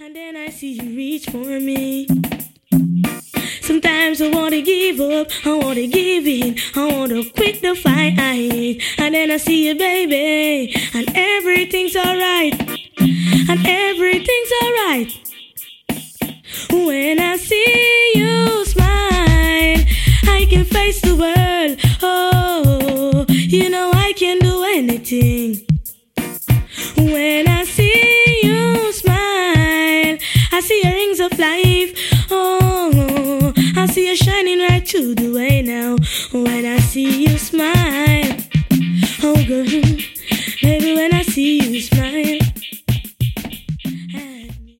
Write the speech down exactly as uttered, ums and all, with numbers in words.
And then I see you reach for me. Sometimes I wanna give up, I wanna give in, I wanna quit the fight. And then I see you, baby, and everything's alright, and everything's alright. When I see you smile, I can face the world. Oh, you know I can do anything. When I see you smile, I see your rings of life. Oh, I see you shining right through the way now. When I see you smile, oh girl.